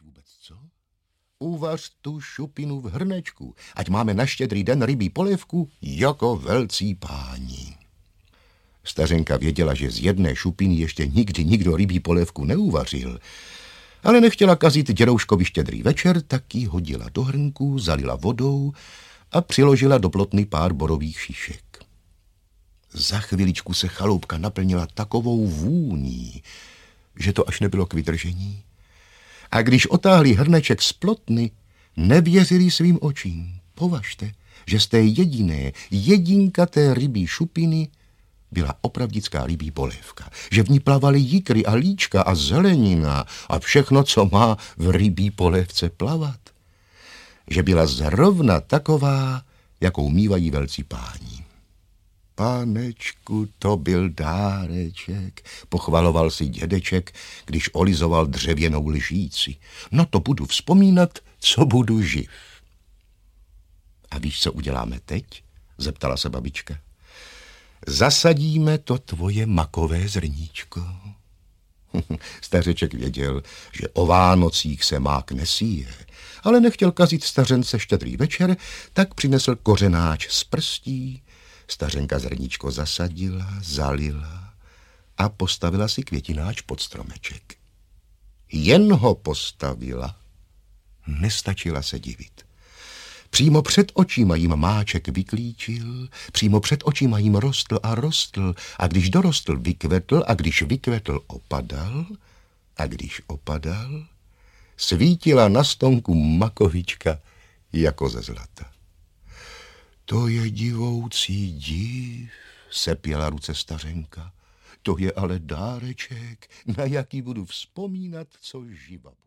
vůbec co? Uvař tu šupinu v hrnečku, ať máme na Štědrý den rybí polévku jako velcí páni. Stařenka věděla, že z jedné šupiny ještě nikdy nikdo rybí polévku neuvařil, ale nechtěla kazit dědouškovi Štědrý večer, tak ji hodila do hrnku, zalila vodou a přiložila do plotny pár borových šišek. Za chviličku se chaloupka naplnila takovou vůní, že to až nebylo k vydržení. A když otáhli hrneček z plotny, nevěřili svým očím. Považte, že z té jedinkaté rybí šupiny byla opravdická rybí polévka, že v ní plavaly jikry a líčka a zelenina a všechno, co má v rybí polévce plavat. Že byla zrovna taková, jakou mívají velcí páni. Panečku, to byl dáreček, pochvaloval si dědeček, když olizoval dřevěnou lžíci. No to budu vzpomínat, co budu živ. A víš, co uděláme teď? Zeptala se babička. Zasadíme to tvoje makové zrníčko. Stařeček věděl, že o Vánocích se mák nesíje, ale nechtěl kazit stařence Štědrý večer, tak přinesl kořenáč z prstí. Stařenka zrníčko zasadila, zalila a postavila si květináč pod stromeček. Jen ho postavila, nestačila se divit. Přímo před očima jim máček vyklíčil, přímo před očima jim rostl a když dorostl, vykvetl a když vykvetl, opadal a když opadal, svítila na stonku makovička jako ze zlata. To je divoucí div, sepěla ruce stařenka. To je ale dáreček, na jaký budu vzpomínat, co živa.